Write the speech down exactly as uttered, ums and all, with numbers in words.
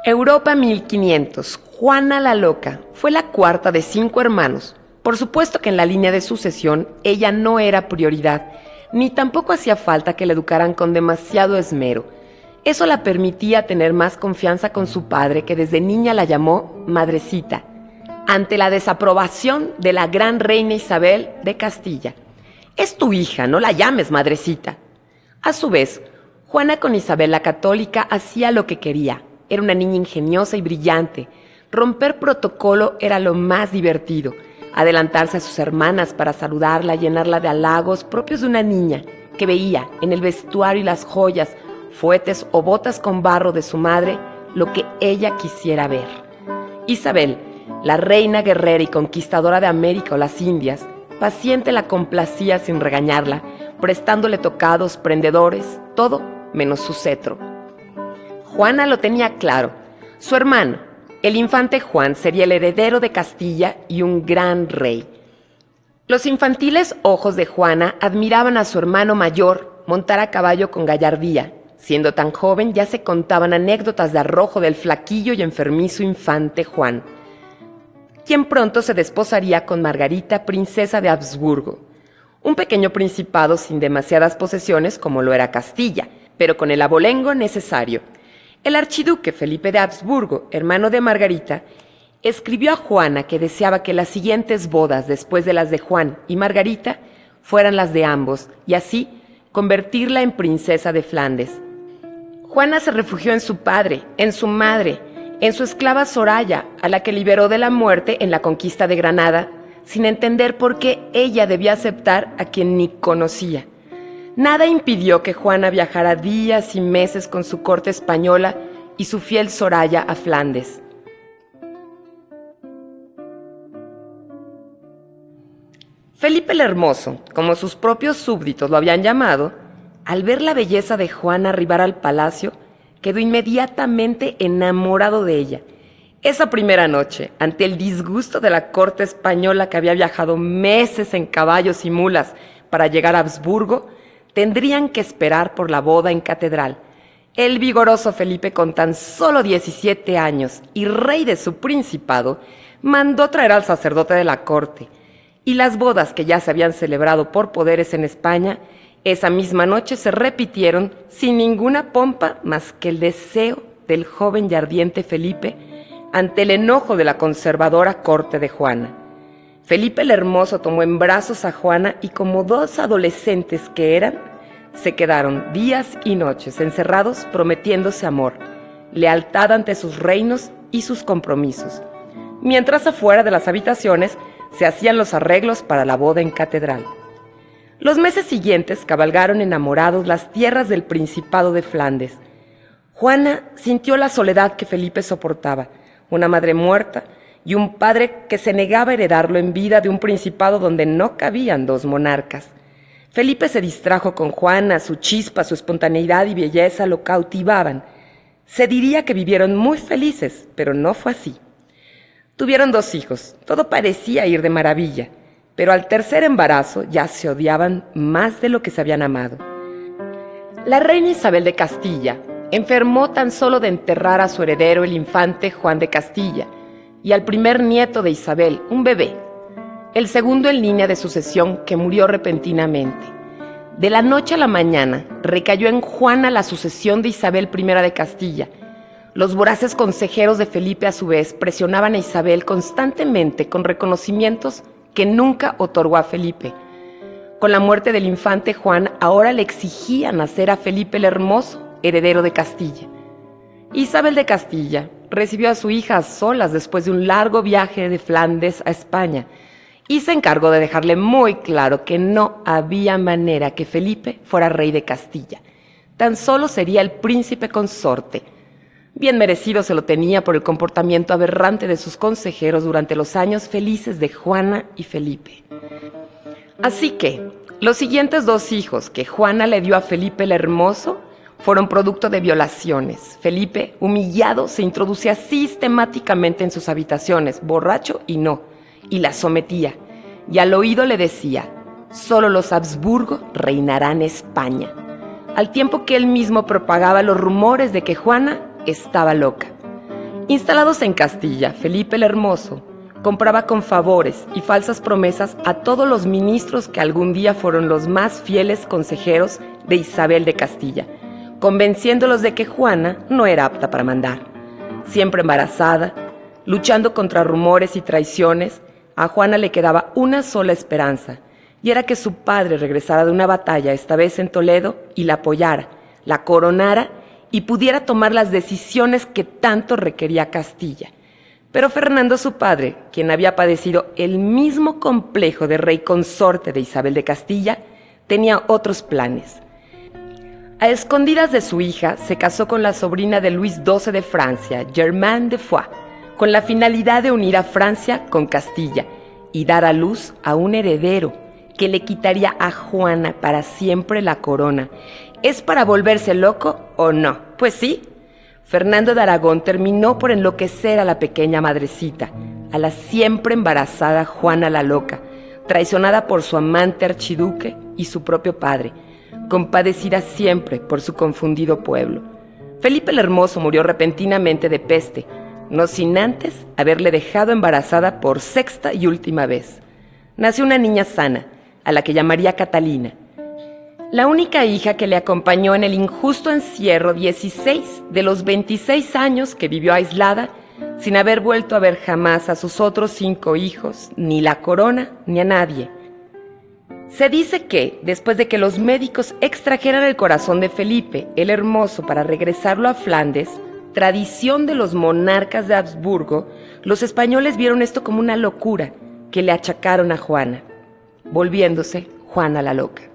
Europa mil quinientos. Juana la Loca fue la cuarta de cinco hermanos. Por supuesto que en la línea de sucesión ella no era prioridad, ni tampoco hacía falta que la educaran con demasiado esmero. Eso la permitía tener más confianza con su padre, que desde niña la llamó Madrecita, ante la desaprobación de la gran reina Isabel de Castilla. Es tu hija, no la llames Madrecita. A su vez, Juana con Isabel la Católica hacía lo que quería. Era una niña ingeniosa y brillante. Romper protocolo era lo más divertido. Adelantarse a sus hermanas para saludarla, llenarla de halagos propios de una niña que veía en el vestuario y las joyas, fuetes o botas con barro de su madre lo que ella quisiera ver. Isabel, la reina guerrera y conquistadora de América o las Indias, paciente la complacía sin regañarla, prestándole tocados, prendedores, todo menos su cetro. Juana lo tenía claro. Su hermano, el infante Juan, sería el heredero de Castilla y un gran rey. Los infantiles ojos de Juana admiraban a su hermano mayor montar a caballo con gallardía. Siendo tan joven ya se contaban anécdotas de arrojo del flaquillo y enfermizo infante Juan, quien pronto se desposaría con Margarita, princesa de Habsburgo. Un pequeño principado sin demasiadas posesiones como lo era Castilla, pero con el abolengo necesario. El archiduque Felipe de Habsburgo, hermano de Margarita, escribió a Juana que deseaba que las siguientes bodas después de las de Juan y Margarita fueran las de ambos, y así convertirla en princesa de Flandes. Juana se refugió en su padre, en su madre, en su esclava Soraya, a la que liberó de la muerte en la conquista de Granada, sin entender por qué ella debía aceptar a quien ni conocía. Nada impidió que Juana viajara días y meses con su corte española y su fiel Soraya a Flandes. Felipe el Hermoso, como sus propios súbditos lo habían llamado, al ver la belleza de Juana arribar al palacio, quedó inmediatamente enamorado de ella. Esa primera noche, ante el disgusto de la corte española que había viajado meses en caballos y mulas para llegar a Habsburgo, tendrían que esperar por la boda en catedral. El vigoroso Felipe, con tan solo diecisiete años y rey de su principado, mandó traer al sacerdote de la corte, y las bodas que ya se habían celebrado por poderes en España, esa misma noche se repitieron sin ninguna pompa más que el deseo del joven y ardiente Felipe ante el enojo de la conservadora corte de Juana. Felipe el Hermoso tomó en brazos a Juana y, como dos adolescentes que eran, se quedaron días y noches encerrados prometiéndose amor, lealtad ante sus reinos y sus compromisos, mientras afuera de las habitaciones se hacían los arreglos para la boda en catedral. Los meses siguientes cabalgaron enamorados las tierras del Principado de Flandes. Juana sintió la soledad que Felipe soportaba, una madre muerta y un padre que se negaba a heredarlo en vida de un principado donde no cabían dos monarcas. Felipe se distrajo con Juana, su chispa, su espontaneidad y belleza lo cautivaban. Se diría que vivieron muy felices, pero no fue así. Tuvieron dos hijos, todo parecía ir de maravilla, pero al tercer embarazo ya se odiaban más de lo que se habían amado. La reina Isabel de Castilla enfermó tan solo de enterrar a su heredero, el infante Juan de Castilla, y al primer nieto de Isabel, un bebé, el segundo en línea de sucesión, que murió repentinamente. De la noche a la mañana recayó en Juana la sucesión de Isabel primera de Castilla. Los voraces consejeros de Felipe, a su vez, presionaban a Isabel constantemente con reconocimientos que nunca otorgó a Felipe. Con la muerte del infante Juan, ahora le exigían hacer a Felipe el Hermoso heredero de Castilla. Isabel de Castilla recibió a su hija a solas después de un largo viaje de Flandes a España y se encargó de dejarle muy claro que no había manera que Felipe fuera rey de Castilla. Tan solo sería el príncipe consorte. Bien merecido se lo tenía por el comportamiento aberrante de sus consejeros durante los años felices de Juana y Felipe. Así que los siguientes dos hijos que Juana le dio a Felipe el Hermoso fueron producto de violaciones. Felipe, humillado, se introducía sistemáticamente en sus habitaciones, borracho y no, y la sometía, y al oído le decía: solo los Habsburgo reinarán España, al tiempo que él mismo propagaba los rumores de que Juana estaba loca. Instalados en Castilla, Felipe el Hermoso compraba con favores y falsas promesas a todos los ministros que algún día fueron los más fieles consejeros de Isabel de Castilla, convenciéndolos de que Juana no era apta para mandar. Siempre embarazada, luchando contra rumores y traiciones, a Juana le quedaba una sola esperanza, y era que su padre regresara de una batalla, esta vez en Toledo, y la apoyara, la coronara y pudiera tomar las decisiones que tanto requería Castilla. Pero Fernando, su padre, quien había padecido el mismo complejo de rey consorte de Isabel de Castilla, tenía otros planes. A escondidas de su hija, se casó con la sobrina de Luis doce de Francia, Germaine de Foix, con la finalidad de unir a Francia con Castilla y dar a luz a un heredero que le quitaría a Juana para siempre la corona. ¿Es para volverse loco o no? Pues sí. Fernando de Aragón terminó por enloquecer a la pequeña madrecita, a la siempre embarazada Juana la Loca, traicionada por su amante archiduque y su propio padre, compadecida siempre por su confundido pueblo. Felipe el Hermoso murió repentinamente de peste, no sin antes haberle dejado embarazada por sexta y última vez. Nació una niña sana, a la que llamaría Catalina, la única hija que le acompañó en el injusto encierro dieciséis de los veintiséis años que vivió aislada, sin haber vuelto a ver jamás a sus otros cinco hijos, ni la corona, ni a nadie. Se dice que, después de que los médicos extrajeran el corazón de Felipe el Hermoso para regresarlo a Flandes, tradición de los monarcas de Habsburgo, los españoles vieron esto como una locura que le achacaron a Juana, volviéndose Juana la Loca.